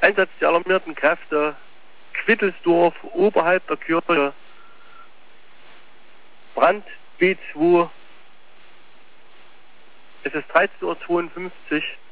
Einsatz der alarmierten Kräfte, Quittelsdorf, oberhalb der Kirche, Brand B2, es ist 13:52 Uhr.